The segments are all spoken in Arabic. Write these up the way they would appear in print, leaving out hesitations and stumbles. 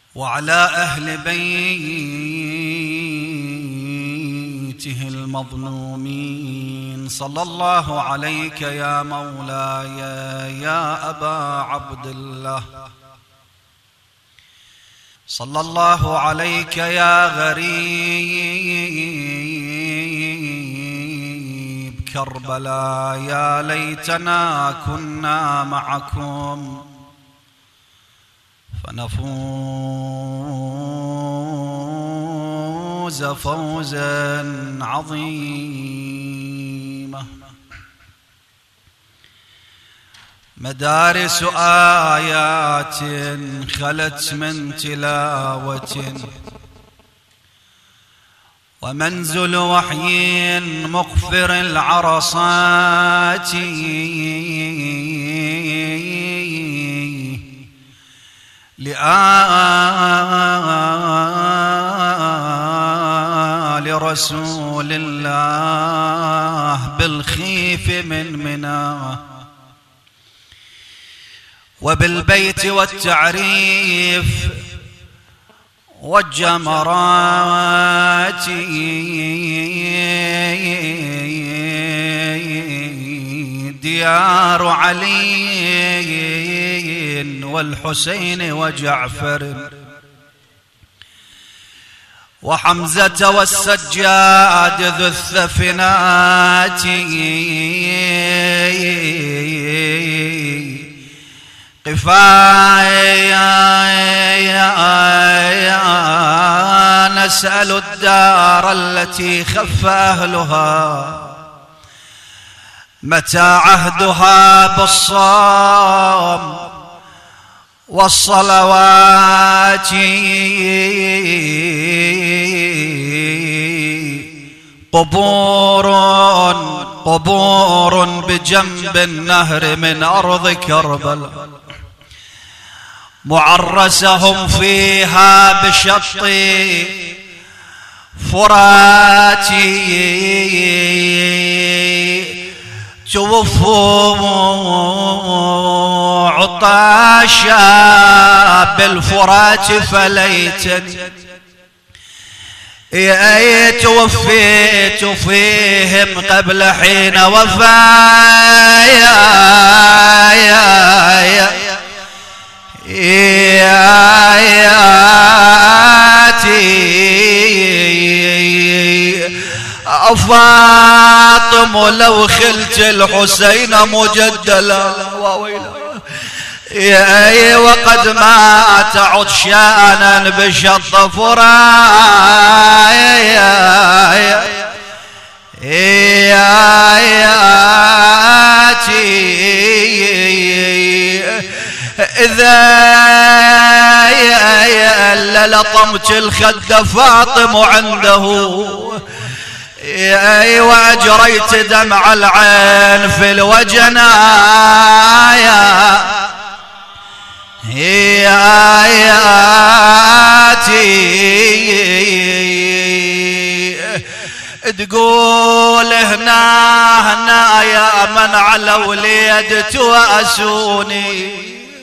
وعلى أهل بيته المظلومين. صلى الله عليك يا مولاي يا أبا عبد الله، صلى الله عليك يا غريب كربلاء، يا ليتنا كنا معكم فنفوز فوزا عظيما. مدارس آيات خلت من تلاوة، ومنزل وحي مغفر العرصات، لآل رسول الله بالخيف من مناه، وبالبيت والتعريف والجمرات، ديار علي والحسين وجعفر وحمزة والسجاد ذو الثفنات، قفايا نسأل الدار التي خف أهلها، متى عهدها بالصوم والصلوات، قبور بجنب النهر من أرض كربلاء، معرسهم فيها بشط فرات، توفوا عطاشا بالفرات فليتني توفيت فيهم قبل حين فاطم لو خلت الحسين مجدلا وقد مات عطشانا بشط إذا لطمت الخد فاطم عنده، وأجريت دمع العين في الوجنايا، تقول هنا يا من على وليد تواسوني،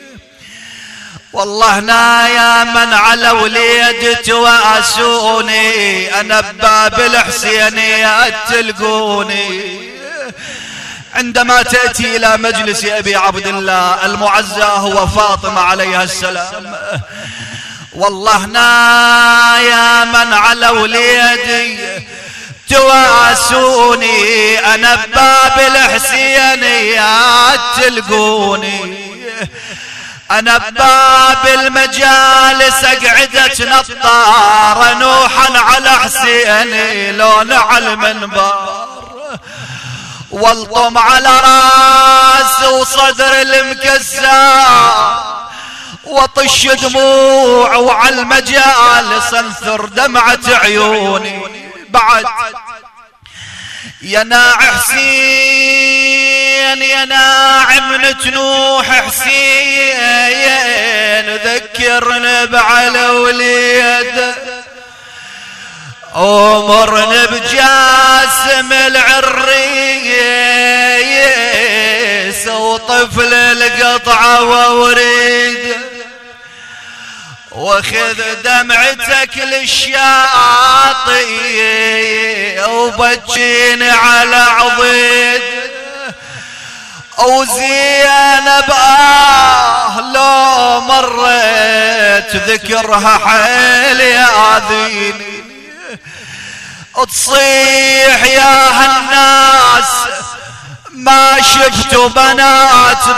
والله هنا يا من على وليد تواسوني، أنا بباب الحسينيات تلقوني. عندما تأتي إلى مجلس أبي عبد الله المعزى هو فاطمة عليها السلام، والله هنا يا من على وليدي تواسوني، أنا بباب الحسينيات تلقوني، أنا بباب المجالس أقعدت نطار نوحا على حسيني لون على المنبر، والطم على راس وصدر المكسر، وطش دموع وعلى المجالس انثر دمعة عيوني. بعد يا ناع حسين يا ناعم نتنوح حسين، ذكرنا بعلى وليد أمرنا بجاسم العريس وطفل القطعة ووريد، وخذ دمعتك للشاطئ وبجيني على عضيد وزينب لو مريت ذكرها حيل ياذيني تصيح يا هالناس ما شفتوا بنات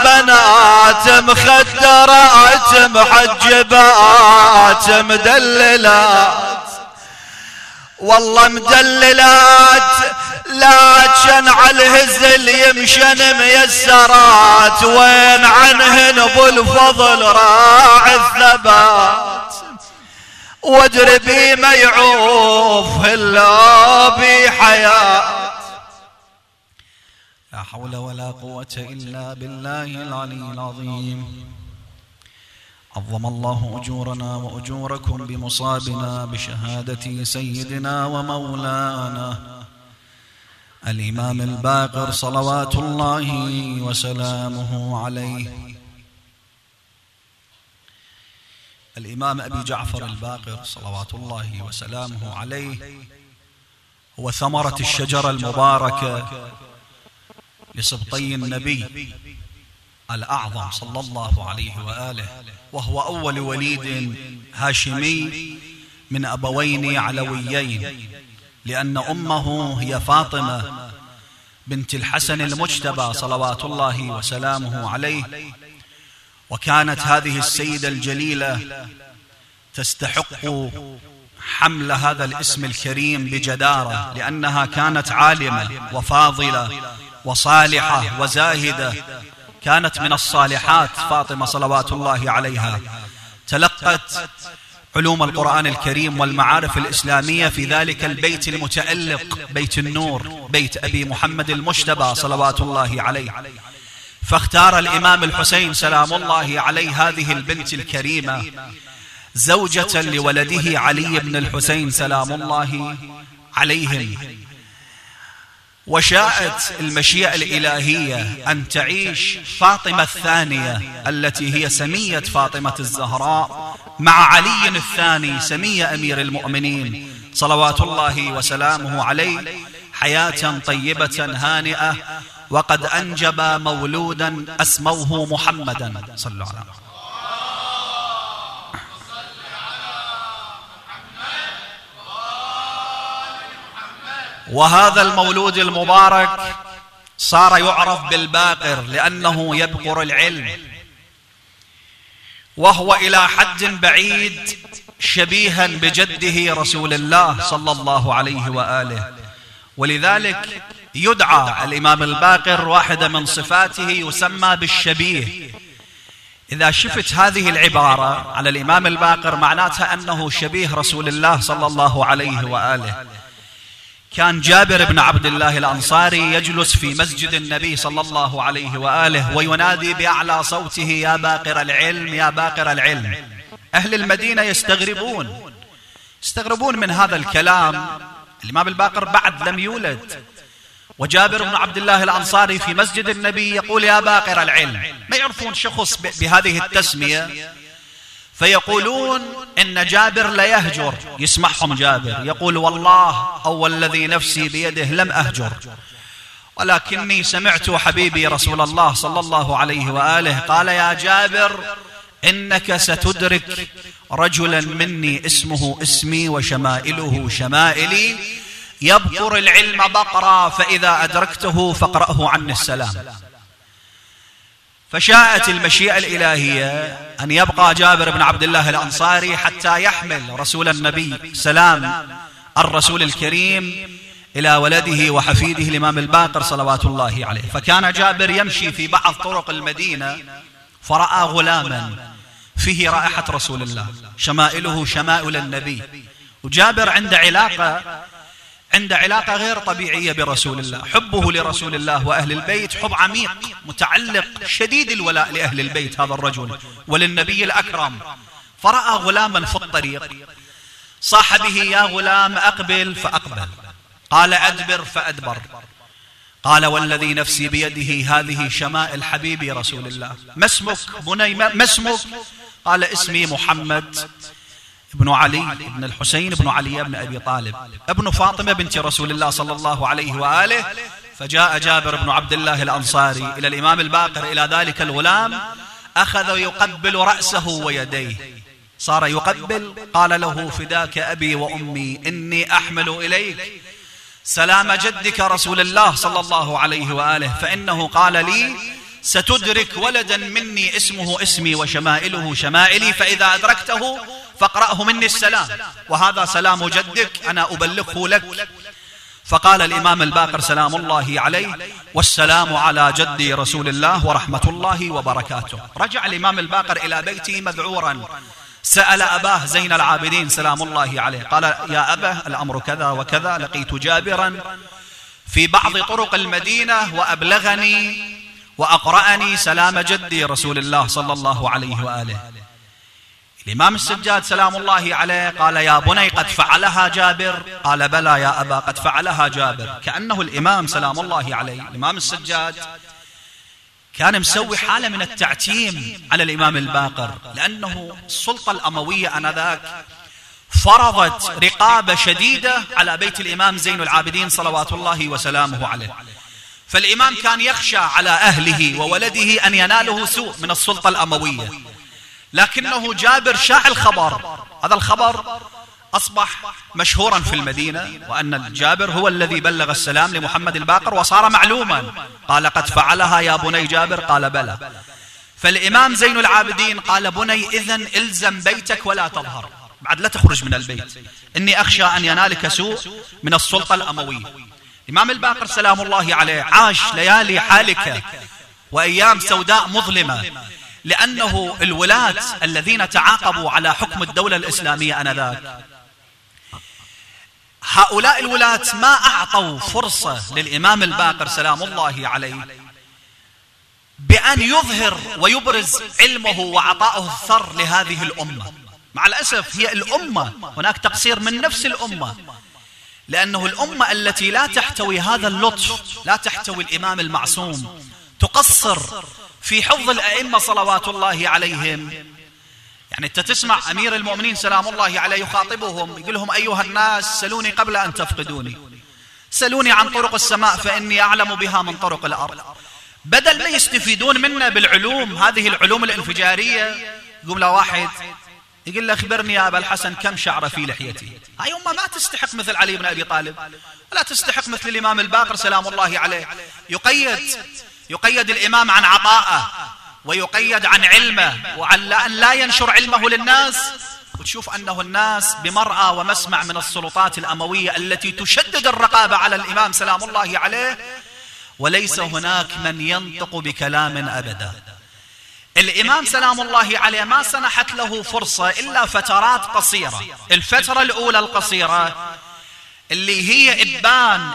مخدرات محجبات مدللات والله مدللات لكن على الهزل يمشن ميسرات وين عنهن ابو الفضل راعي الثبات وادري بي ما يعوف الا بحياه. لا حول ولا قوة إلا بالله العلي العظيم. عظم الله أجورنا وأجوركم بمصابنا بشهادة سيدنا ومولانا الإمام الباقر صلوات الله وسلامه عليه. الإمام أبي جعفر الباقر صلوات الله وسلامه عليه هو ثمرة الشجرة المباركة لسبطي النبي الأعظم صلى الله عليه وآله، وهو أول وليد هاشمي من أبوين علويين، لأن أمه هي فاطمة بنت الحسن المجتبى صلوات الله وسلامه عليه. وكانت هذه السيدة الجليلة تستحق حمل هذا الاسم الكريم بجدارة، لأنها كانت عالمة وفاضلة وصالحة وزاهدة، كانت من الصالحات فاطمة صلوات الله عليها. تلقت علوم القرآن الكريم والمعارف الإسلامية في ذلك البيت المتألق، بيت النور، بيت أبي محمد المجتبى صلوات الله عليه. فاختار الإمام الحسين سلام الله عليه هذه البنت الكريمة زوجة لولده علي بن الحسين سلام الله عليهم. وشاءت المشيئة الإلهية أن تعيش فاطمة الثانية التي هي سمية فاطمة الزهراء مع علي الثاني سمية أمير المؤمنين صلوات الله وسلامه عليه حياة طيبة هانئة، وقد أنجب مولودا أسموه محمدا صلى الله عليه وسلم. وهذا المولود المبارك صار يعرف بالباقر لأنه يبقر العلم، وهو إلى حد بعيد شبيها بجده رسول الله صلى الله عليه وآله. ولذلك يدعى الإمام الباقر واحدة من صفاته يسمى بالشبيه. إذا شفت هذه العبارة على الإمام الباقر معناتها أنه شبيه رسول الله صلى الله عليه وآله. كان جابر بن عبد الله الأنصاري يجلس في مسجد النبي صلى الله عليه وآله وينادي بأعلى صوته يا باقر العلم يا باقر العلم. أهل المدينة يستغربون من هذا الكلام. الإمام الباقر بعد لم يولد، وجابر بن عبد الله الأنصاري في مسجد النبي يقول يا باقر العلم. ما يعرفون شخص بهذه التسمية، فيقولون إن جابر لا يهجر. يسمعهم جابر يقول والله أو الذي نفسي بيده لم أهجر، ولكني سمعت حبيبي رسول الله صلى الله عليه وآله قال يا جابر إنك ستدرك رجلا مني اسمه اسمي وشمائله شمائلي يبقر العلم بقرا، فإذا أدركته فاقرأه عني السلام. فشاءت المشيئة الإلهية أن يبقى جابر بن عبد الله الأنصاري حتى يحمل رسول النبي سلام الرسول الكريم إلى ولده وحفيده الإمام الباقر صلوات الله عليه. فكان جابر يمشي في بعض طرق المدينة فرأى غلاما فيه رائحة رسول الله شمائله شمائل النبي. وجابر عنده علاقة غير طبيعية برسول الله، حبه لرسول الله وأهل البيت حب عميق متعلق شديد الولاء لأهل البيت هذا الرجل وللنبي الأكرم. فرأى غلاما في الطريق صاح به يا غلام أقبل فأقبل، قال أدبر فأدبر، قال والذي نفسي بيده هذه شمائل حبيبي رسول الله. ما اسمك بني؟ ما اسمك؟ قال اسمي محمد ابن علي ابن الحسين ابن علي بن أبي طالب ابن فاطمة بنت رسول الله صلى الله عليه وآله. فجاء جابر بن عبد الله الأنصاري إلى الإمام الباقر إلى ذلك الغلام، أخذ يقبل رأسه ويديه، صار يقبل. قال له فداك أبي وأمي إني أحمل إليك سلام جدك رسول الله صلى الله عليه وآله، فإنه قال لي ستدرك ولدا مني اسمه اسمي وشمائله شمائلي، فإذا أدركته فاقرأه مني السلام، وهذا سلام جدك أنا أبلغه لك. فقال الإمام الباقر سلام الله عليه والسلام على جدي رسول الله ورحمة الله وبركاته. رجع الإمام الباقر إلى بيته مذعورا، سأل أباه زين العابدين سلام الله عليه، قال يا أبا الأمر كذا وكذا، لقيت جابرا في بعض طرق المدينة وأبلغني وأقرأني سلام جدي رسول الله صلى الله عليه وآله. الإمام السجاد سلام الله عليه قال يا بني قد فعلها جابر؟ قال بلى يا أبا قد فعلها جابر. كأنه الإمام سلام الله عليه الإمام السجاد كان مسوي حالة من التعتيم على الإمام الباقر، لأنه السلطة الأموية آنذاك فرضت رقابة شديدة على بيت الإمام زين العابدين صلوات الله وسلامه عليه، فالإمام كان يخشى على أهله وولده أن يناله سوء من السلطة الأموية. لكنه جابر شاع الخبر، هذا الخبر أصبح مشهورا في المدينة، وأن الجابر هو الذي بلغ السلام لمحمد الباقر وصار معلوما. قال قد فعلها يا بني جابر؟ قال بلى. فالإمام زين العابدين قال بني إذن إلزم بيتك ولا تظهر، بعد لا تخرج من البيت، إني أخشى أن ينالك سوء من السلطة الأموية. الإمام الباقر سلام الله عليه عاش ليالي حالكة وأيام سوداء مظلمة، لأنه الولاة الذين تعاقبوا على حكم الدولة الإسلامية آنذاك، هؤلاء الولاة ما أعطوا فرصة للإمام الباقر سلام الله عليه بأن يظهر ويبرز علمه وعطاؤه الثر لهذه الأمة. مع الأسف هي الأمة هناك تقصير من نفس الأمة، لأنه الأمة التي لا تحتوي هذا اللطف، لا تحتوي الإمام المعصوم، تقصر في حفظ الأئمة صلوات الله عليهم. يعني أنت تسمع أمير المؤمنين سلام الله عليه يخاطبهم يقول لهم أيها الناس سلوني قبل أن تفقدوني، سلوني عن طرق السماء فإني أعلم بها من طرق الأرض. بدل ما يستفيدون منا بالعلوم هذه العلوم الانفجارية، يقوم له واحد يقول له أخبرني يا أبا الحسن كم شعر في لحيتي. هاي أمة ما تستحق مثل علي بن أبي طالب، ولا تستحق مثل الإمام الباقر سلام الله عليه. يقيد الإمام عن عطائه، ويقيد عن علمه، وعن أن لا ينشر علمه للناس. وتشوف أنه الناس بمرأى ومسمع من السلطات الأموية التي تشدد الرقابة على الإمام سلام الله عليه، وليس هناك من ينطق بكلام أبدا. الإمام سلام الله عليه ما سنحت له فرصة إلا فترات قصيرة. الفترة الأولى القصيرة اللي هي إبان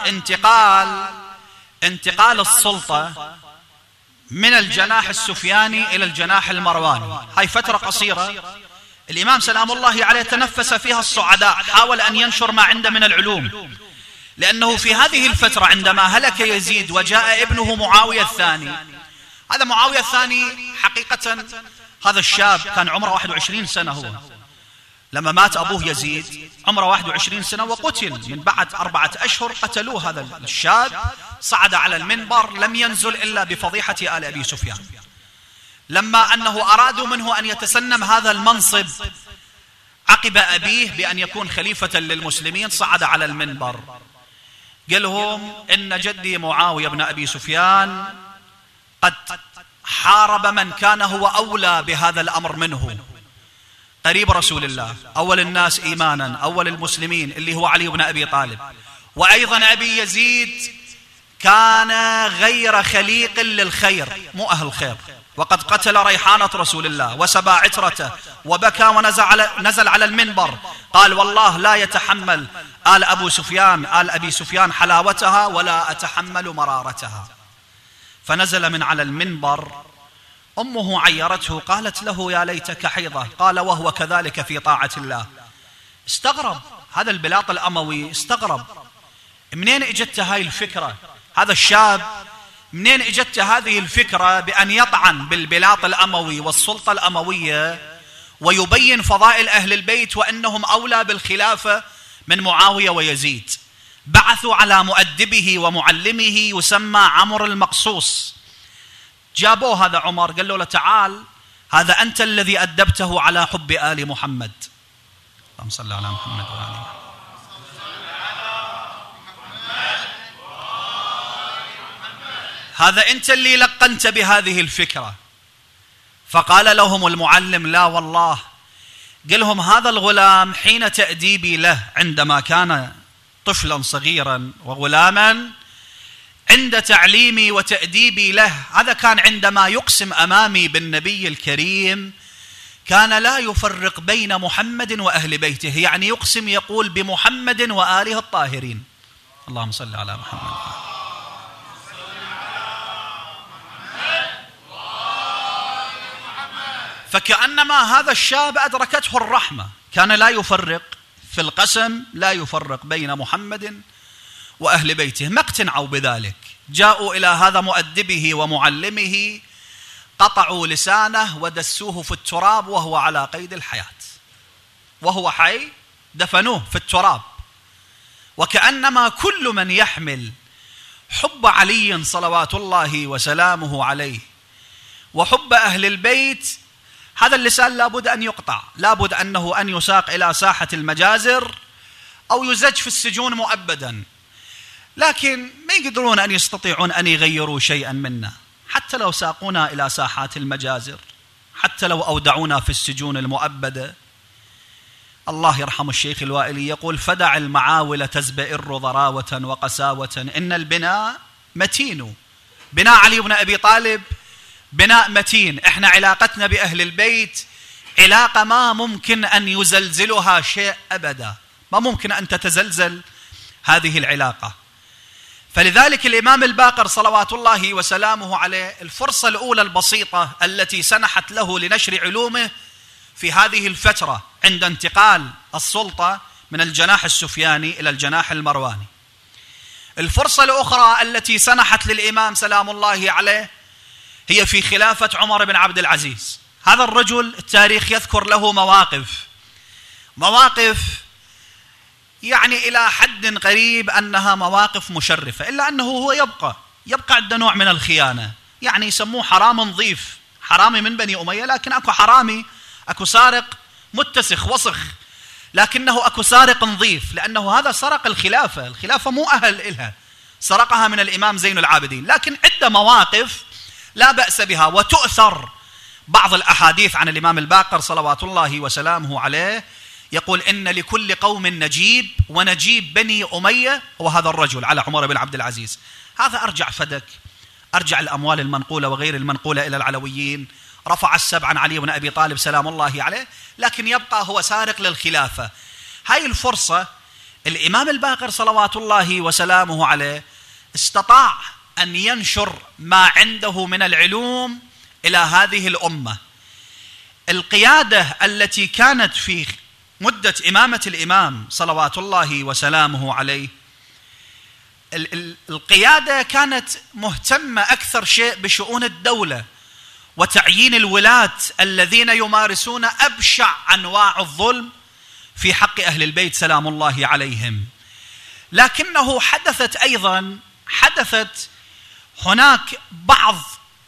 انتقال السلطة من الجناح السفياني إلى الجناح المرواني، هاي فترة قصيرة الإمام سلام الله عليه تنفس فيها الصعداء، حاول أن ينشر ما عنده من العلوم. لأنه في هذه الفترة عندما هلك يزيد وجاء ابنه معاوية الثاني، هذا معاوية الثاني حقيقة هذا الشاب كان عمره 21 سنة، هو لما مات أبوه يزيد عمره 21 سنة وقتل. من بعد 4 أشهر قتلوه. هذا الشاب صعد على المنبر لم ينزل إلا بفضيحة آل أبي سفيان. لما أنه أرادوا منه أن يتسنم هذا المنصب عقب أبيه بأن يكون خليفة للمسلمين، صعد على المنبر قال لهم إن جدي معاوية بن أبي سفيان قد حارب من كان هو أولى بهذا الأمر منه، قريب رسول الله، أول الناس إيمانا، أول المسلمين اللي هو علي بن أبي طالب. وأيضا أبي يزيد كان غير خليق للخير، مو أهل خير، وقد قتل ريحانة رسول الله وسبى عترته وبكى ونزل على المنبر قال والله لا يتحمل آل أبي سفيان حلاوتها ولا أتحمل مرارتها. فنزل من على المنبر، أمه عيرته قالت له يا ليتك حيضة، قال وهو كذلك في طاعة الله. استغرب هذا البلاط الأموي، استغرب منين اجت هاي الفكرة، هذا الشاب منين اجت هذه الفكرة بأن يطعن بالبلاط الأموي والسلطة الأموية ويبين فضائل أهل البيت وأنهم أولى بالخلافة من معاوية ويزيد. بعثوا على مؤدبه ومعلمه يسمى عمرو المقصوص. جابوه هذا عمر، قالوا له تعال، هذا أنت الذي أدبته على حب آل محمد. اللهم صل على محمد وآله. هذا أنت اللي لقنت بهذه الفكرة. فقال لهم المعلم لا والله. قال لهم هذا الغلام حين تأديبي له عندما كان طفلا صغيرا وغلاما، عند تعليمي وتأديبي له، هذا كان عندما يقسم أمامي بالنبي الكريم كان لا يفرق بين محمد وأهل بيته، يعني يقسم يقول بمحمد وآله الطاهرين. اللهم صل على محمد. فكأنما هذا الشاب أدركته الرحمة، كان لا يفرق في القسم، لا يفرق بين محمد وأهل بيته. ما اقتنعوا بذلك، جاءوا إلى هذا مؤدبه ومعلمه، قطعوا لسانه ودسوه في التراب وهو على قيد الحياة، وهو حي دفنوه في التراب. وكأنما كل من يحمل حب علي صلوات الله وسلامه عليه وحب أهل البيت، هذا اللسان لابد أن يقطع، لابد أنه أن يساق إلى ساحة المجازر أو يزج في السجون مؤبدا. لكن ما يقدرون أن يستطيعون أن يغيروا شيئا منا، حتى لو ساقونا إلى ساحات المجازر، حتى لو أودعونا في السجون المؤبدة. الله يرحم الشيخ الوائلي يقول فدع المعاول تزبئر ضراوة وقساوة إن البناء متين. بناء علي بن أبي طالب بناء متين. إحنا علاقتنا بأهل البيت علاقة ما ممكن أن يزلزلها شيء أبدا، ما ممكن أن تتزلزل هذه العلاقة. فلذلك الإمام الباقر صلوات الله وسلامه عليه، الفرصة الأولى البسيطة التي سنحت له لنشر علومه في هذه الفترة عند انتقال السلطة من الجناح السفياني إلى الجناح المرواني. الفرصة الأخرى التي سنحت للإمام سلام الله عليه هي في خلافة عمر بن عبد العزيز. هذا الرجل التاريخ يذكر له مواقف يعني إلى حد قريب أنها مواقف مشرفة، إلا أنه هو يبقى عنده نوع من الخيانة، يعني يسموه حرام نظيف، حرامي من بني أمية، لكن أكو حرامي، أكو سارق متسخ وسخ، لكنه أكو سارق نظيف، لأنه هذا سرق الخلافة مو أهل إلها، سرقها من الإمام زين العابدين. لكن عدة مواقف لا بأس بها، وتؤثر بعض الأحاديث عن الإمام الباقر صلوات الله وسلامه عليه، يقول إن لكل قوم نجيب، ونجيب بني أمية وهذا الرجل على عمر بن عبد العزيز. هذا أرجع فدك، أرجع الأموال المنقولة وغير المنقولة إلى العلويين، رفع السب عن علي بن أبي طالب سلام الله عليه، لكن يبقى هو سارق للخلافة. هاي الفرصة الإمام الباقر صلوات الله وسلامه عليه استطاع أن ينشر ما عنده من العلوم إلى هذه الأمة. القيادة التي كانت في مدة إمامة الإمام صلوات الله وسلامه عليه، القيادة كانت مهتمة أكثر شيء بشؤون الدولة وتعيين الولاة الذين يمارسون أبشع أنواع الظلم في حق أهل البيت سلام الله عليهم. لكنه حدثت هناك بعض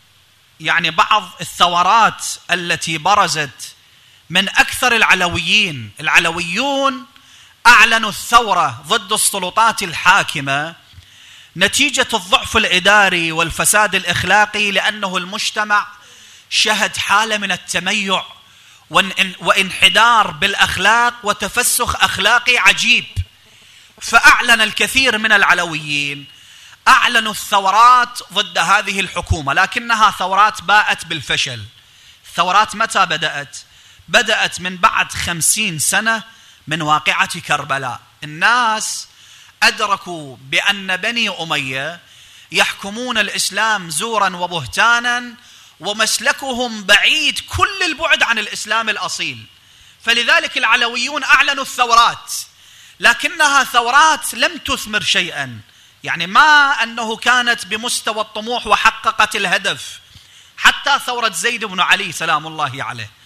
الثورات التي برزت من أكثر العلويون أعلنوا الثورة ضد السلطات الحاكمة نتيجة الضعف الإداري والفساد الإخلاقي، لأنه المجتمع شهد حالة من التميع وانحدار بالأخلاق وتفسخ أخلاقي عجيب. فأعلن الكثير من العلويين أعلنوا الثورات ضد هذه الحكومة، لكنها ثورات باءت بالفشل. الثورات متى بدأت من بعد 50 سنة من واقعة كربلاء. الناس أدركوا بأن بني أمية يحكمون الإسلام زورا وبهتانا، ومسلكهم بعيد كل البعد عن الإسلام الأصيل. فلذلك العلويون أعلنوا الثورات، لكنها ثورات لم تثمر شيئا، يعني ما أنه كانت بمستوى الطموح وحققت الهدف. حتى ثورة زيد بن علي سلام الله عليه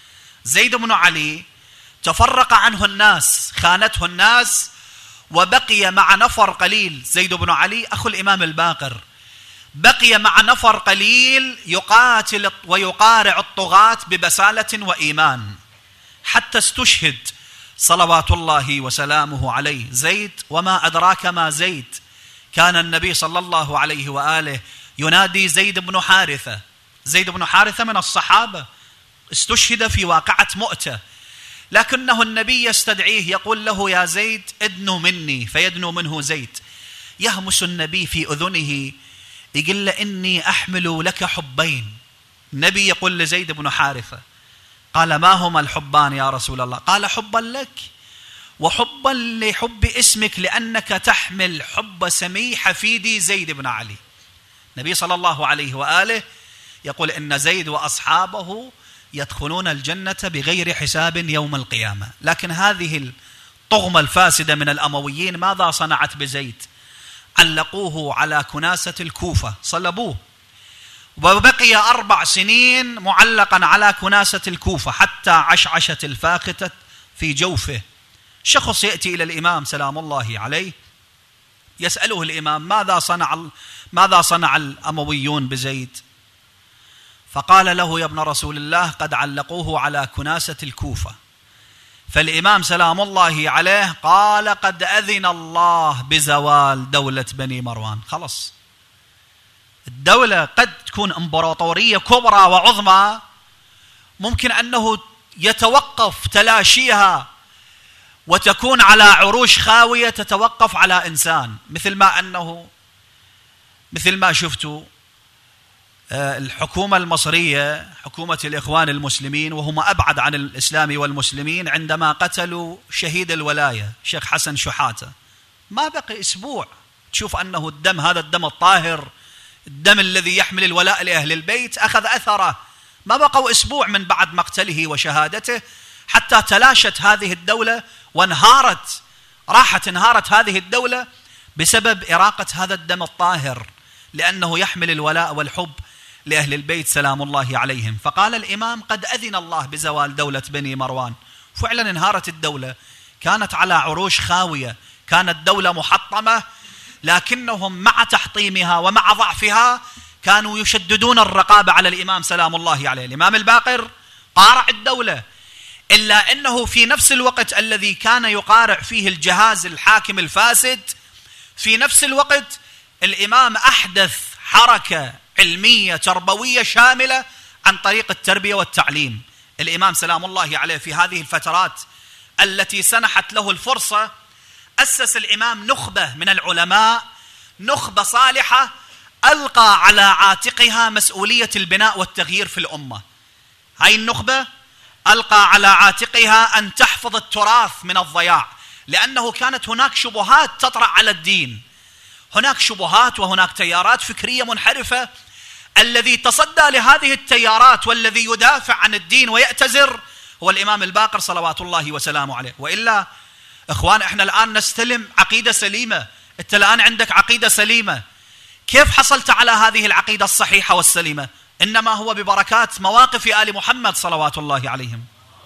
زيد بن علي تفرق عنه الناس، خانته الناس، وبقي مع نفر قليل. زيد بن علي أخو الإمام الباقر بقي مع نفر قليل يقاتل ويقارع الطغاة ببسالة وإيمان حتى استشهد صلوات الله وسلامه عليه. زيد، وما أدراك ما زيد، كان النبي صلى الله عليه وآله ينادي زيد بن حارثة. زيد بن حارثة من الصحابة، استشهد في واقعة مؤتة، لكنه النبي يستدعيه يقول له يا زيد ادنو مني، فيدنو منه زيد. يهمس النبي في أذنه يقول له إني أحمل لك حبين. النبي يقول لزيد بن حارثة، قال ما هما الحبان يا رسول الله؟ قال حبا لك وحبا لحب اسمك، لأنك تحمل حب سمي حفيدي زيد بن علي. النبي صلى الله عليه وآله يقول إن زيد وأصحابه يدخلون الجنة بغير حساب يوم القيامة. لكن هذه الطغمة الفاسدة من الأمويين ماذا صنعت بزيد؟ علقوه على كناسة الكوفة، صلبوه، وبقي 4 سنين معلقا على كناسة الكوفة حتى عشعشت الفاختة في جوفه. شخص يأتي إلى الإمام سلام الله عليه يسأله الإمام ماذا صنع الأمويون بزيد؟ فقال له يا ابن رسول الله قد علقوه على كناسة الكوفة. فالإمام سلام الله عليه قال قد أذن الله بزوال دولة بني مروان. خلص، الدولة قد تكون امبراطورية كبرى وعظمى، ممكن أنه يتوقف تلاشيها وتكون على عروش خاوية تتوقف على إنسان، مثل ما شفتوا الحكومة المصرية، حكومة الإخوان المسلمين، وهم أبعد عن الإسلام والمسلمين، عندما قتلوا شهيد الولاية شيخ حسن شحاتة، ما بقي أسبوع تشوف أنه الدم، هذا الدم الطاهر، الدم الذي يحمل الولاء لأهل البيت، أخذ أثره. ما بقوا أسبوع من بعد مقتله وشهادته حتى تلاشت هذه الدولة وانهارت، انهارت هذه الدولة بسبب إراقة هذا الدم الطاهر، لأنه يحمل الولاء والحب لأهل البيت سلام الله عليهم. فقال الإمام قد أذن الله بزوال دولة بني مروان. فعلا انهارت الدولة، كانت على عروش خاوية، كانت دولة محطمة، لكنهم مع تحطيمها ومع ضعفها كانوا يشددون الرقابة على الإمام سلام الله عليه. الإمام الباقر قارع الدولة، إلا أنه في نفس الوقت الذي كان يقارع فيه الجهاز الحاكم الفاسد، في نفس الوقت الإمام أحدث حركة علمية تربوية شاملة عن طريق التربية والتعليم. الإمام سلام الله عليه في هذه الفترات التي سنحت له الفرصة أسس الإمام نخبة من العلماء، نخبة صالحة ألقى على عاتقها مسؤولية البناء والتغيير في الأمة. هاي النخبة ألقى على عاتقها أن تحفظ التراث من الضياع، لأنه كانت هناك شبهات تطرأ على الدين، هناك شبهات وهناك تيارات فكرية منحرفة. الذي تصدى لهذه التيارات والذي يدافع عن الدين ويأتزر هو الإمام الباقر صلوات الله وسلامه عليه. وإلا إخوان، إحنا الآن نستلم عقيدة سليمة، أنت الآن عندك عقيدة سليمة، كيف حصلت على هذه العقيدة الصحيحة والسليمة؟ إنما هو ببركات مواقف آل محمد صلوات الله عليهم.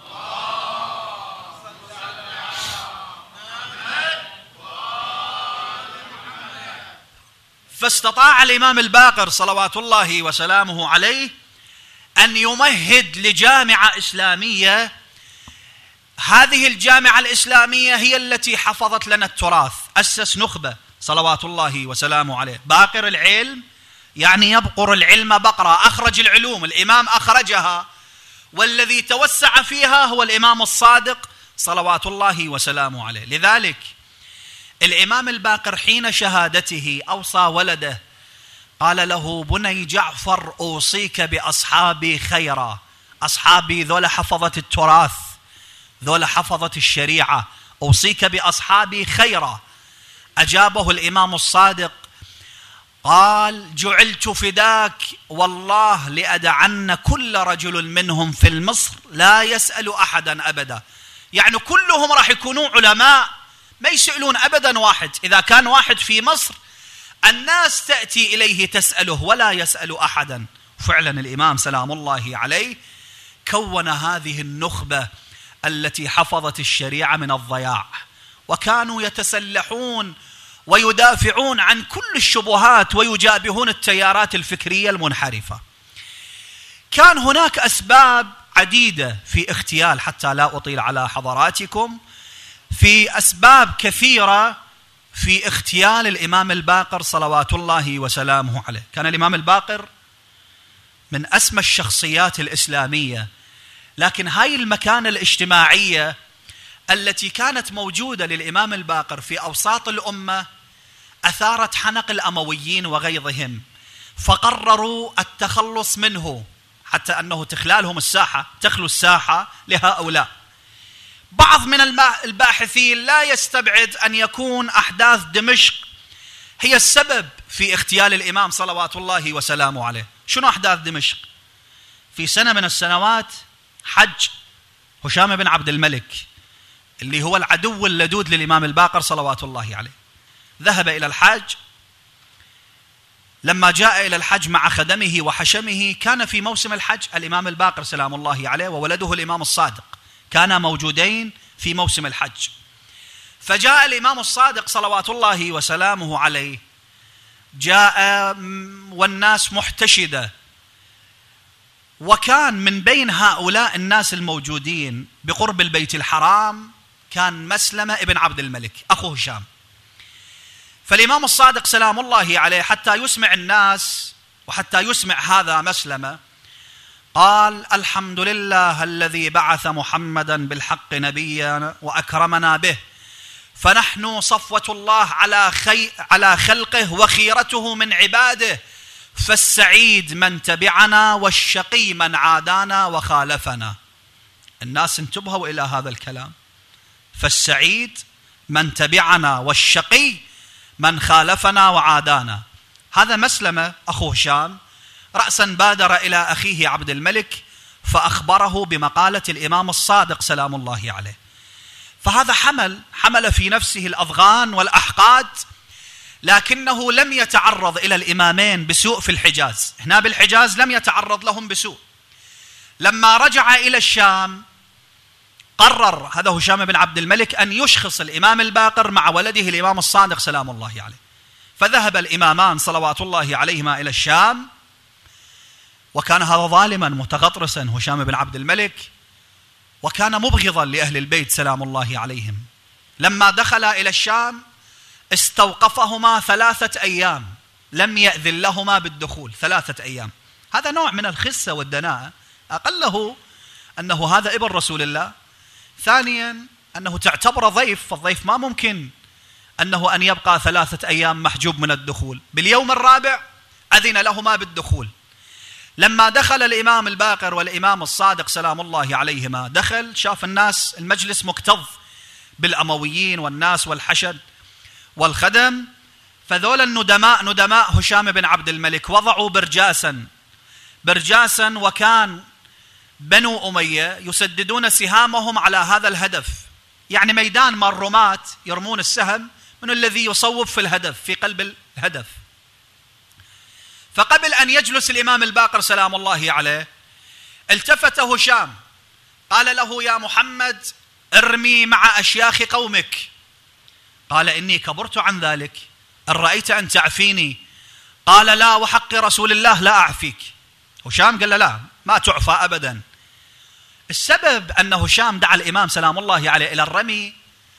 فاستطاع الإمام الباقر صلوات الله وسلامه عليه أن يمهد لجامعة إسلامية. هذه الجامعة الإسلامية هي التي حفظت لنا التراث. أسس نخبة صلوات الله وسلامه عليه، باقر العلم يعني يبقر العلم بقرة، أخرج العلوم، الإمام أخرجها، والذي توسع فيها هو الإمام الصادق صلوات الله وسلامه عليه. لذلك الإمام الباقر حين شهادته أوصى ولده، قال له بني جعفر أوصيك بأصحابي خيرا. أصحابي ذولا حفظة التراث، ذولا حفظة الشريعة، أوصيك بأصحابي خيرا. أجابه الإمام الصادق قال جعلت فداك والله لأدعن كل رجل منهم في مصر لا يسأل أحدا أبدا. يعني كلهم راح يكونوا علماء، ما يسألون أبدا واحد. إذا كان واحد في مصر الناس تأتي إليه تسأله ولا يسأل أحدا. فعلا الإمام سلام الله عليه كون هذه النخبة التي حفظت الشريعة من الضياع، وكانوا يتسلحون ويدافعون عن كل الشبهات ويجابهون التيارات الفكرية المنحرفة. كان هناك أسباب عديدة في اغتيال، حتى لا أطيل على حضراتكم، في أسباب كثيرة في اغتيال الإمام الباقر صلوات الله وسلامه عليه. كان الإمام الباقر من أسمى الشخصيات الإسلامية، لكن هاي المكانة الاجتماعية التي كانت موجودة للإمام الباقر في أوساط الأمة أثارت حنق الأمويين وغيظهم، فقرروا التخلص منه حتى أنه تخلو الساحة لهؤلاء. بعض من الباحثين لا يستبعد أن يكون أحداث دمشق هي السبب في اغتيال الإمام صلوات الله وسلامه عليه. شنو أحداث دمشق؟ في سنة من السنوات حج هشام بن عبد الملك اللي هو العدو اللدود للإمام الباقر صلوات الله عليه، ذهب إلى الحج. لما جاء إلى الحج مع خدمه وحشمه، كان في موسم الحج الإمام الباقر سلام الله عليه وولده الإمام الصادق كانا موجودين في موسم الحج. فجاء الإمام الصادق صلوات الله وسلامه عليه، جاء والناس محتشدة، وكان من بين هؤلاء الناس الموجودين بقرب البيت الحرام كان مسلمة ابن عبد الملك أخو هشام. فالإمام الصادق سلام الله عليه حتى يسمع الناس وحتى يسمع هذا مسلمة، قال: الحمد لله الذي بعث محمدا بالحق نبيا وأكرمنا به، فنحن صفوة الله على خلقه وخيرته من عباده، فالسعيد من تبعنا والشقي من عادانا وخالفنا. الناس انتبهوا إلى هذا الكلام، فالسعيد من تبعنا والشقي من خالفنا وعادانا. هذا مسلمة أخو هشام رأسا بادر إلى أخيه عبد الملك فأخبره بمقالة الإمام الصادق سلام الله عليه. فهذا حمل في نفسه الأضغان والأحقاد، لكنه لم يتعرض إلى الإمامين بسوء في الحجاز. هنا بالحجاز لم يتعرض لهم بسوء. لما رجع إلى الشام قرر هذا هشام بن عبد الملك أن يشخص الإمام الباقر مع ولده الإمام الصادق سلام الله عليه. فذهب الإمامان صلوات الله عليهما إلى الشام، وكان هذا ظالما متغطرسا هشام بن عبد الملك، وكان مبغضا لأهل البيت سلام الله عليهم. لما دخل إلى الشام استوقفهما 3 أيام، لم يأذن لهما بالدخول 3 أيام. هذا نوع من الخسة والدناءة، أقله أنه هذا ابن رسول الله، ثانيا أنه تعتبر ضيف، فالضيف ما ممكن أنه أن يبقى 3 أيام محجوب من الدخول. باليوم الرابع أذن لهما بالدخول. لما دخل الإمام الباقر والإمام الصادق سلام الله عليهما، دخل شاف الناس المجلس مكتظ بالأمويين والناس والحشد والخدم، فذول ندماء هشام بن عبد الملك وضعوا برجاسا، وكان بنو أمية يسددون سهامهم على هذا الهدف، يعني ميدان مع الرماة يرمون السهم من الذي يصوب في الهدف في قلب الهدف. فقبل أن يجلس الإمام الباقر سلام الله عليه التفت هشام قال له: يا محمد ارمي مع أشياخ قومك. قال: إني كبرت عن ذلك، إن رأيت أن تعفيني. قال: لا، وحق رسول الله لا أعفيك. هشام قال له: لا، ما تعفى أبدا. السبب أن هشام دعا الإمام سلام الله عليه إلى الرمي،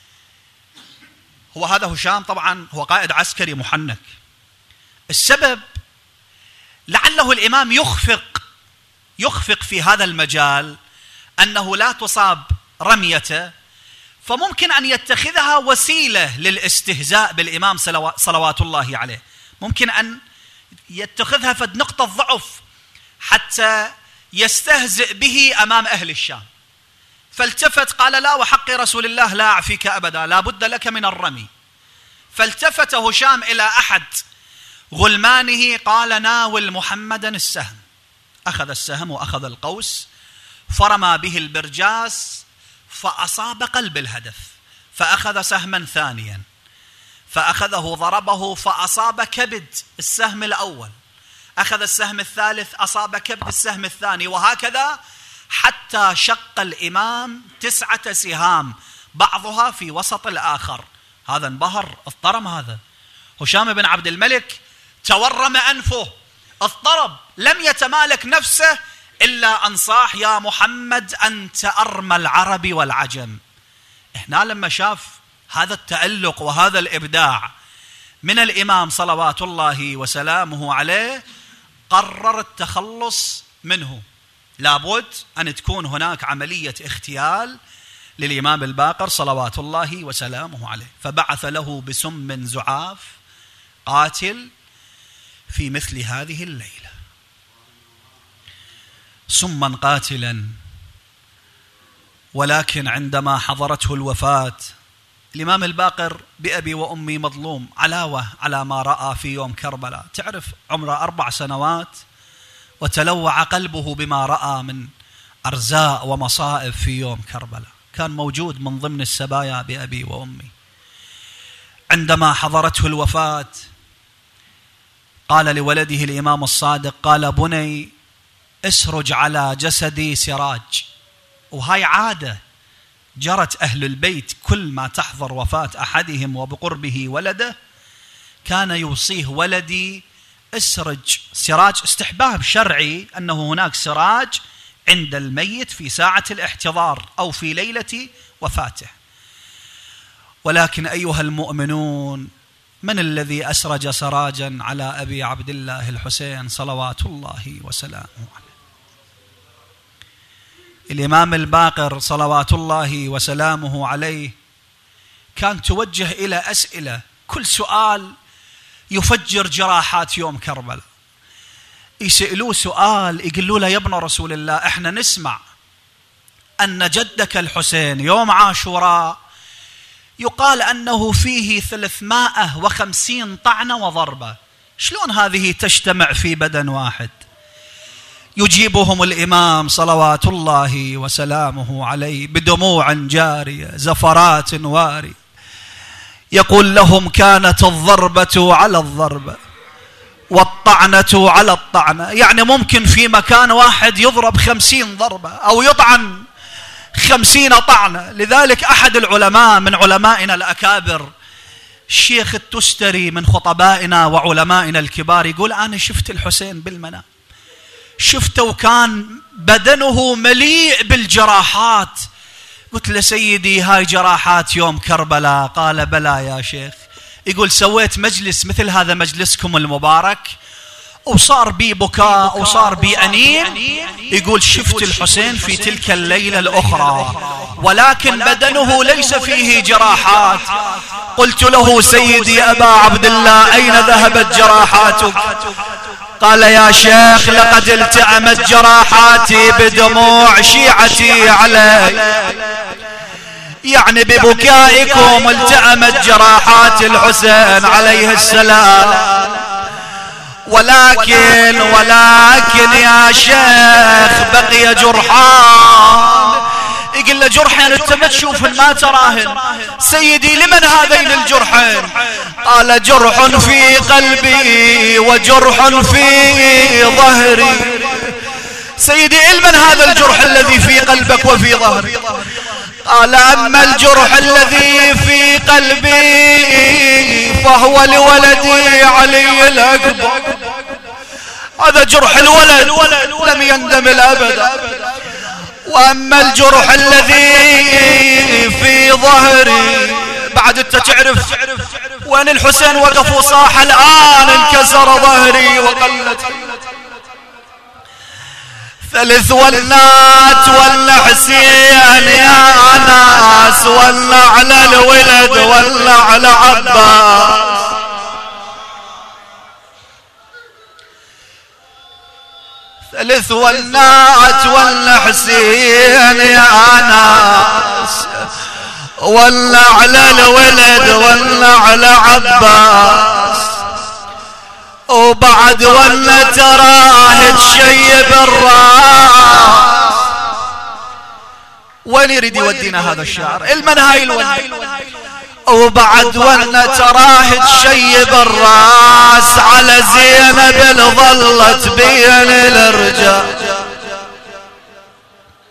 هو هذا هشام طبعا هو قائد عسكري محنك. السبب لعله الإمام يخفق في هذا المجال أنه لا تصاب رميته، فممكن أن يتخذها وسيلة للاستهزاء بالإمام صلوات الله عليه، ممكن أن يتخذها فد نقطة ضعف حتى يستهزئ به أمام أهل الشام. فالتفت قال: لا، وحق رسول الله لا أعفيك أبدا، لا بد لك من الرمي. فالتفت هشام إلى أحد غلمانه قال: ناول محمدا السهم. أخذ السهم وأخذ القوس فرمى به البرجاس فأصاب قلب الهدف، فأخذ سهما ثانيا فأخذه ضربه فأصاب كبد السهم الأول، أخذ السهم الثالث أصاب كبد السهم الثاني، وهكذا حتى شق الإمام 9 سهام بعضها في وسط الآخر. هذا انبهر، اضطرم. هذا هشام بن عبد الملك تورم أنفه، اضطرب، لم يتمالك نفسه إلا أن صاح: يا محمد أنت أرمى العرب والعجم. هنا لما شاف هذا التألق وهذا الإبداع من الإمام صلوات الله وسلامه عليه قرر التخلص منه. لابد أن تكون هناك عملية اغتيال للإمام الباقر صلوات الله وسلامه عليه، فبعث له بسم زعاف قاتل في مثل هذه الليلة، سما قاتلا. ولكن عندما حضرته الوفاة الإمام الباقر بأبي وأمي مظلوم، علاوة على ما رأى في يوم كربلاء. تعرف عمره 4 سنوات وتلوع قلبه بما رأى من أرزاء ومصائب في يوم كربلاء، كان موجود من ضمن السبايا بأبي وأمي. عندما حضرته الوفاة قال لولده الإمام الصادق، قال: بني اسرج على جسدي سراج. وهاي عادة جرت أهل البيت، كل ما تحضر وفاة أحدهم وبقربه ولده كان يوصيه: ولدي اسرج. سراج استحباب شرعي أنه هناك سراج عند الميت في ساعة الاحتضار أو في ليلة وفاته. ولكن أيها المؤمنون، من الذي أسرج سراجا على أبي عبد الله الحسين صلوات الله وسلامه عليه؟ الإمام الباقر صلوات الله وسلامه عليه كان توجه إلى أسئلة، كل سؤال يفجر جراحات يوم كربلاء. يسألوه سؤال يقولوا له: يا ابن رسول الله، احنا نسمع أن جدك الحسين يوم عاشوراء يقال أنه فيه 350 طعنة وضربة، شلون هذه تجتمع في بدن واحد؟ يجيبهم الإمام صلوات الله وسلامه عليه بدموع جارية زفرات واري، يقول لهم: كانت الضربة على الضربة والطعنة على الطعنة. يعني ممكن في مكان واحد يضرب 50 ضربة أو يطعن 50 طعنة. لذلك أحد العلماء من علمائنا الأكابر الشيخ التستري من خطبائنا وعلمائنا الكبار يقول: أنا شفت الحسين بالمنام، شفته وكان بدنه مليء بالجراحات. قلت له: سيدي هاي جراحات يوم كربلاء؟ قال: بلى يا شيخ. يقول: سويت مجلس مثل هذا مجلسكم المبارك وصار بي بكاء وصار بي أنين. يقول: شفت الحسين في تلك الليلة الأخرى ولكن بدنه ليس فيه جراحات. قلت له: سيدي أبا عبد الله، أين ذهبت جراحاتك؟ قال: يا شيخ، لقد التأمت جراحاتي بدموع شيعتي علي، يعني ببكائكم التأمت جراحات الحسين عليه السلام. ولكن يا شيخ بقي جرحان. يقول له: جرحين انت ما تشوفهن ما تراهن. سيدي لمن هذين الجرحين؟ قال: جرح في قلبي وجرح في ظهري. سيدي لمن هذا الجرح الذي في قلبك وفي ظهري؟ قال: أما الجرح الذي في قلبي فهو لولدي علي الأكبر. هذا جرح الولد لم يندمل أبدا. وأما الجرح الذي في ظهري، بعد أنت تعرف وين الحسين وقف وصاح: الآن انكسر ظهري وقلت. ثلث والنات والحسين يا ناس، ولا على الولد ولا على عباس. ثلث والنات والحسين يا ناس، ولا على الولد ولا على عباس. وبعد ولا تراه تشيب الراس. وين يريد يودينا هذا الشعر؟ المنهاي الولد. وبعد ولا تراه تشيب الراس، على زينب اللي ظلت بين الرجال.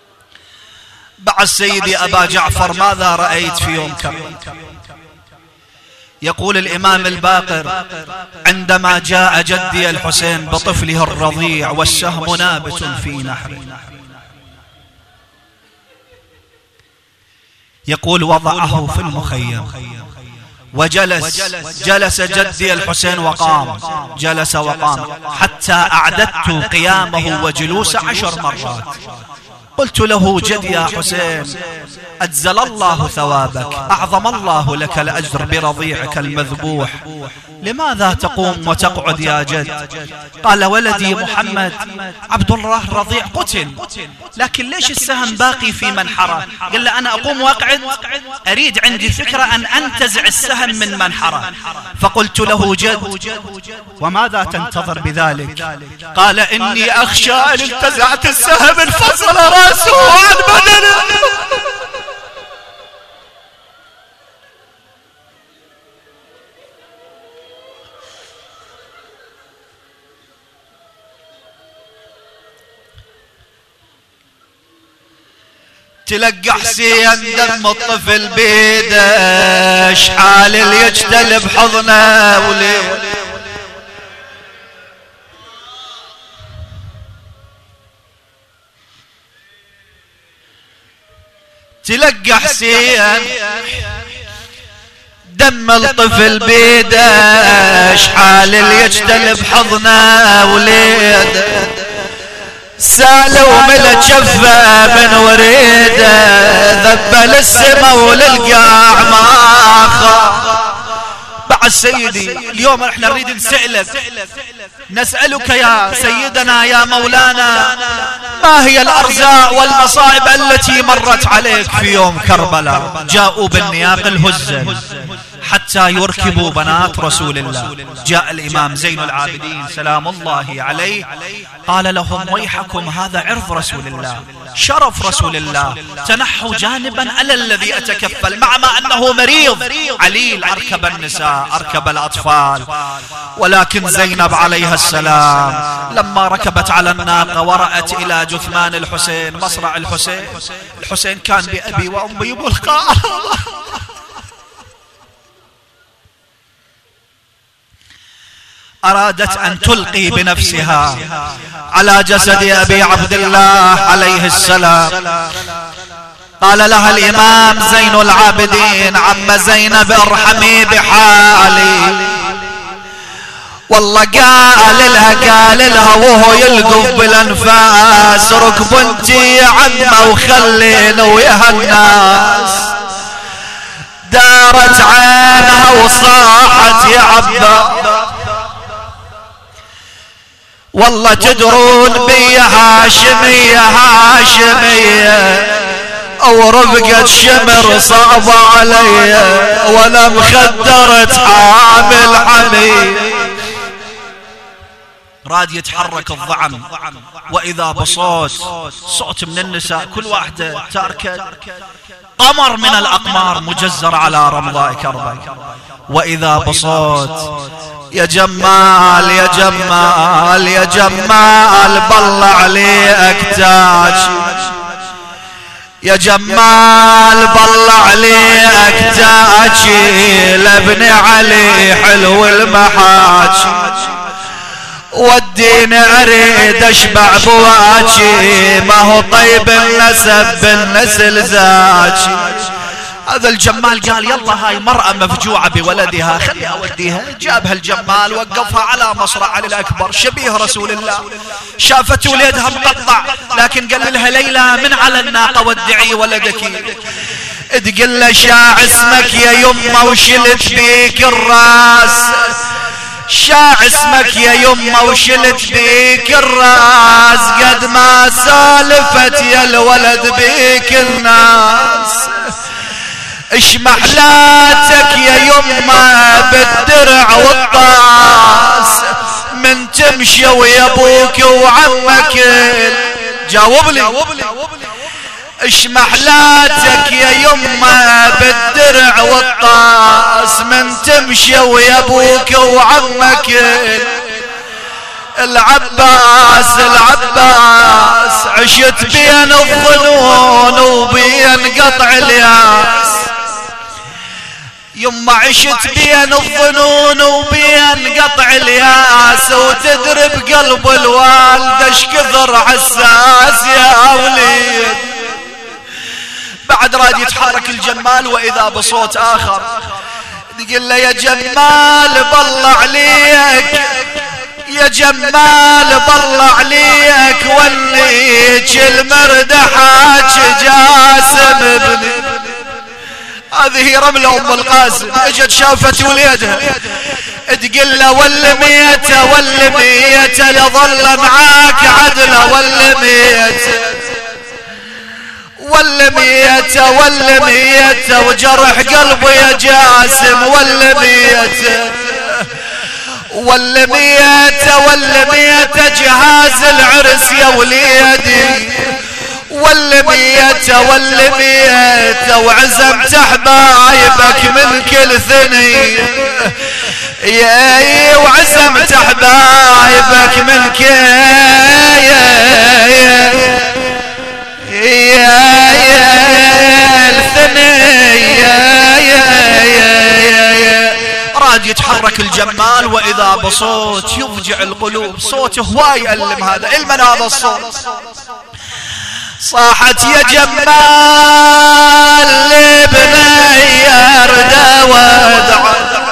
بعد سيدي أبا جعفر ماذا رأيت في يوم كربلاء؟ يقول الإمام الباقر: عندما جاء جدي الحسين بطفله الرضيع والسهم نابت في نحره، يقول وضعه في المخيم جلس جدي الحسين وقام، جلس وقام حتى أعددت قيامه وجلوس 10 مرات. قلت له: جد يا حسين، أجزل الله ثوابك، أعظم الله لك الأجر برضيعك المذبوح، لماذا تقوم وتقعد يا جد؟ قال: ولدي محمد عبد الله الرضيع قتل، لكن ليش السهم باقي في منحره؟ قال له: أنا أقوم وأقعد، أريد عندي فكرة أن أنتزع السهم من منحره. فقلت له: جد، وماذا تنتظر بذلك؟ قال: إني أخشى أن انتزعت السهم انفصل رأسه عن بدنه. تلقى حسين دم الطفل بيده، شحال اللي يجتلب حضنه وليه. تلقى حسين دم الطفل بيده، شحال اللي يجتلب حضنه وليده، سالوا من جفه من وريده، ذبل السما وللقاع ما خاف. بعد سيدي اليوم احنا نريد نسألك يا سيدنا يا مولانا، ما هي الأرزاق والمصائب التي مرت عليك في يوم كربلاء؟ جاءوا بالنياق الهزل حتى يركبوا بنات رسول الله. جاء الإمام زين العابدين سلام الله عليه، قال لهم: ويحكم، هذا عرض رسول الله، شرف رسول الله، تنحوا جانبا على الذي أتكفل، مع ما أنه مريض عليل، أركب النساء، أركب الأطفال. ولكن زينب عليها السلام لما ركبت على الناقة ورأت إلى جثمان الحسين، مصرع الحسين كان بأبي وأمي ملقى، أرادت أن تلقي بنفسها على جسد أبي عبد الله عليه السلام. قال لها الإمام زين العابدين: عم زينب ارحمي بحالي. والله قال لها وهو يلقف بالأنفاس: ركب انتي يا عمه وخلين وياها الناس. دارت عينها وصاحت: يا عبا والله تدرون بي هاشمية هاشمية، او رفقة شمر صعبة علي، وانا مخدرة حامل حمي. راد يتحرك الضعم، واذا صوت من النساء، كل واحدة تركض، قمر من الأقمار مجزر على رمضاء كربلاء. وإذا بصوت: يا جمال يا جمال يا جمال، بالله عليك تاج، يا جمال بالله عليك تاج، لابن علي حلو المحاج، وديني اريد اشبع بواجي، ما هو طيب النسب بالنسل زاجي. هذا الجمال قال: يلا هاي مرأة مفجوعة بولدها، خلي اوديها. جابها الجمال وقفها على مصرع علي الأكبر شبيه رسول الله، شافت ولدها مقطع، لكن قال لها: ليلى من على الناقة ودعي ولدك. تقول له: شاع اسمك يا يمه وشلت بيك الراس، شاع اسمك يا يمه وشلت بيك الراس، قد ما سالفت يا الولد بيك الناس. اش محلاتك يا يمه بالدرع والطاس، من تمشي ويا ابوك وعمك. جاوب لي، اش محلاتك يا يمه بالدرع والطاس، من تمشي ويا ابوك وعمك. العباس العباس عشت بين الظنون وبين قطع الياس، يما عشت بين الظنون وبين قطع الياس، وتدري بقلب الوالد اش كثر حساس يا وليد. بعد راد يتحرك الجمال واذا بصوت اخر يقول له يا جمال بالله عليك، يا جمال بالله عليك وليك المردحاك جاسم ابني. هذه رملة ام القاسم اجت شافت وليدها تقول له والميته والميته لظل معاك عدله والميته والميته والميته وجرح قلبي يا جاسم والميته والميته والميته جهاز العرس يا وليدي والميته والميته وعزمت احبايبك من كل ثنيه يا وعزمت احبايبك من كل راد يتحرك الجمال واذا بصوت يفجع القلوب، صوت هواي يألم هذا علما هذا الصوت. صاحت يا جمال لبني ارد ودع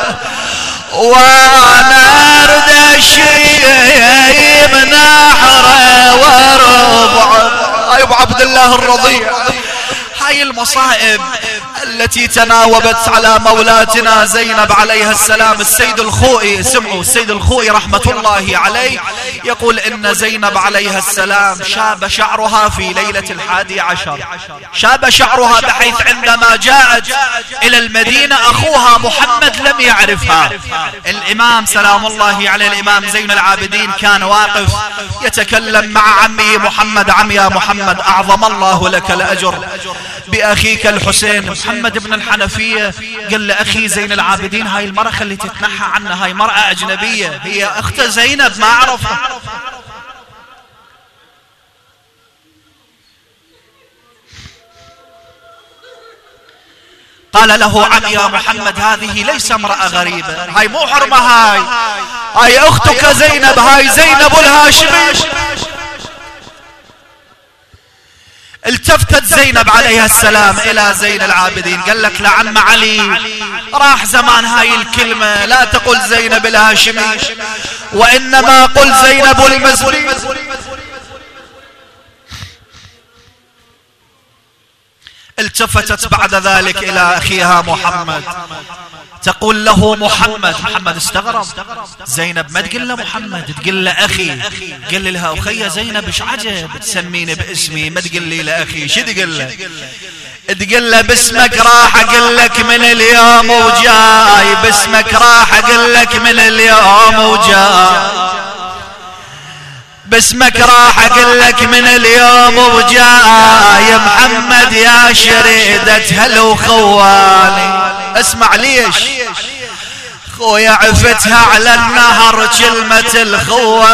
وانا ارد الشيء نحره وربع. ابو عبد الله الرضيع هاي المصائب التي تناوبت على مولاتنا زينب عليها السلام. السيد الخوئي، سمعوا السيد الخوئي رحمة الله عليه يقول إن زينب عليها السلام شاب شعرها في ليلة 11، شاب شعرها بحيث عندما جاءت إلى المدينة أخوها محمد لم يعرفها. الإمام سلام الله عليه الإمام زين العابدين كان واقف يتكلم مع عمه محمد، عم يا محمد أعظم الله لك الأجر بأخيك الحسين. محمد بن الحنفية قال لأخي زين العابدين هاي المرأة خلي تتنحى عنها، هاي مرأة أجنبية، هي أخت زينب ما أعرفها. قال له عم يا محمد هذه ليس امرأة غريبة، هاي مو حرمة، هاي أختك زينب، هاي زينب الهاشمي. التفتت زينب عليها السلام إلى زين العابدين قال لك لعم علي راح زمان هاي الكلمة، لا تقل زينب الهاشمي وإنما قل زينب المزني. التفتت بعد ذلك إلى أخيها محمد تقول له محمد. محمد استغرب، زينب ما تقول له محمد، تقول له أخي. قال لها أخي زينب ايش عجب تسميني باسمي ما تقول لي لأخي، شو تقول له؟ تقول له باسمك راح أقول لك من اليوم وجاي، باسمك راح أقول لك من اليوم وجاي، باسمك راح اقول لك من اليوم وجاي محمد يا شريدة هل وخواني. اسمع ليش خويا عفتها على النهر كلمة الخوة،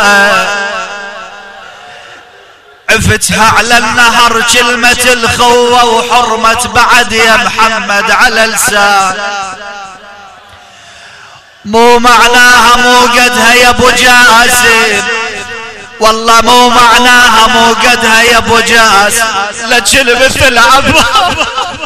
عفتها على النهر كلمة الخوة وحرمت بعد يا محمد على لسان. مو معناها مو قدها يا ابو جاسم، والله مو معناها مو قدها يا ابو جاسم، لجل مثل عبا.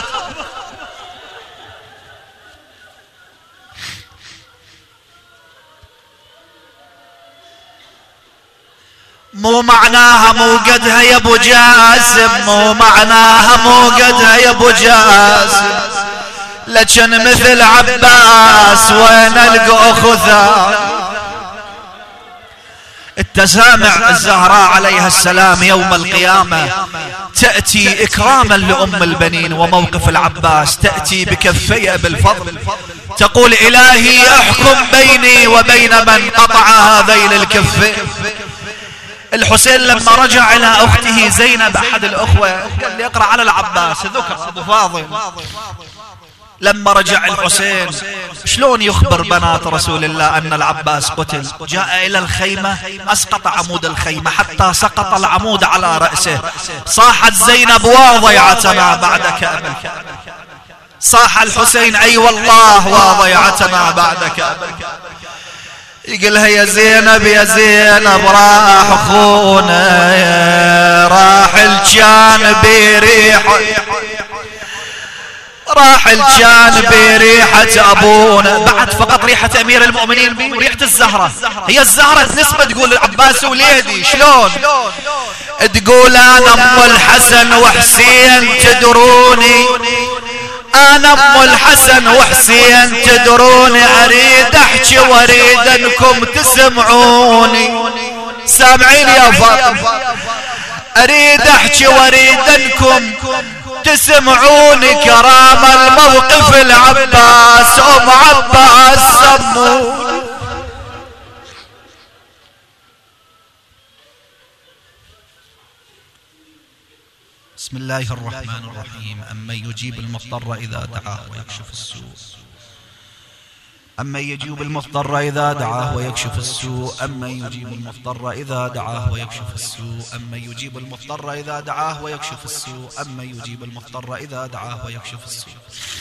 مو معناها مو قدها يا ابو جاسم، مو معناها مو قدها يا ابو جاسم، لكن مثل عباس وين القى اخذها. التسامع الزهراء عليها السلام يوم القيامة تأتي إكراما لأم البنين وموقف العباس، تأتي بكفي بالفضل تقول إلهي احكم بيني وبين من قطع هذين الكفين. الحسين لما رجع إلى أخته زينب أحد الأخوة قال لي اقرأ على العباس، ذكر أبو فاضل لما رجع الحسين شلون يخبر بنات رسول الله أن العباس قتل؟ جاء إلى الخيمة أسقط عمود الخيمة حتى سقط العمود على رأسه. صاحت زينب وضيعتنا بعدك أبا. صاح الحسين أي والله وضيعتنا بعدك. يقولها يا زينب يا زينب راح أخونا راح الجان بريحة، راح الجان بريحة أبونا. بعد فقط ريحة أمير المؤمنين وريحة الزهرة. هي الزهرة نسبة تقول العباس وليدي شلون تقول أنا أم الحسن وحسين تدروني، أنا أم الحسن وحسين تدروني، أريد أحكي وأريد أنكم تسمعوني. سامعين يا فاطمة؟ أريد أحكي وأريد أنكم تسمعوني. كرام الموقف العباس أم عباس سموني. بسم الله الرحمن الرحيم. أمن يجيب المضطر إذا دعاه ويكشف السوء، أمن يجيب المضطر إذا دعاه ويكشف السوء، أمن يجيب المضطر إذا دعاه ويكشف السوء، أمن يجيب المضطر إذا دعاه ويكشف السوء، أمن يجيب المضطر إذا دعاه ويكشف السوء.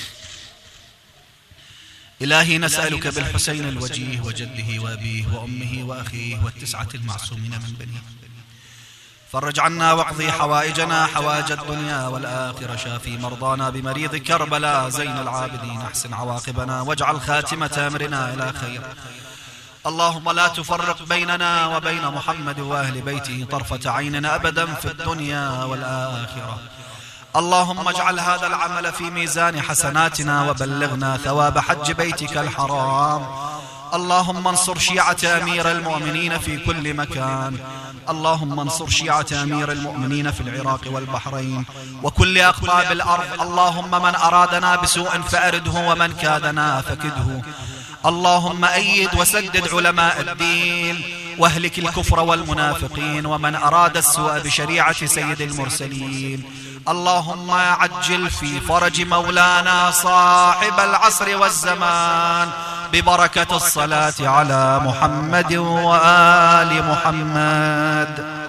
إلهي نسألك بالحسين الوجيه وجده وأبيه وأمه وأخيه والتسعة المعصومين من بنيه، فرج عنا واقضي حوائجنا حوائج الدنيا والآخرة، شافي مرضانا بمريض كربلاء زين العابدين، أحسن عواقبنا واجعل خاتمة أمرنا إلى خير. اللهم لا تفرق بيننا وبين محمد وأهل بيته طرفة عين أبدا في الدنيا والآخرة. اللهم اجعل هذا العمل في ميزان حسناتنا وبلغنا ثواب حج بيتك الحرام. اللهم انصر شيعة أمير المؤمنين في كل مكان، اللهم انصر شيعة أمير المؤمنين في العراق والبحرين وكل أقطاب الأرض. اللهم من أرادنا بسوء فأرده ومن كادنا فكده. اللهم أيد وسدد علماء الدين واهلك الكفر والمنافقين ومن أراد السوء بشريعة سيد المرسلين. اللهم عجل في فرج مولانا صاحب العصر والزمان ببركة الصلاة على محمد وآل محمد.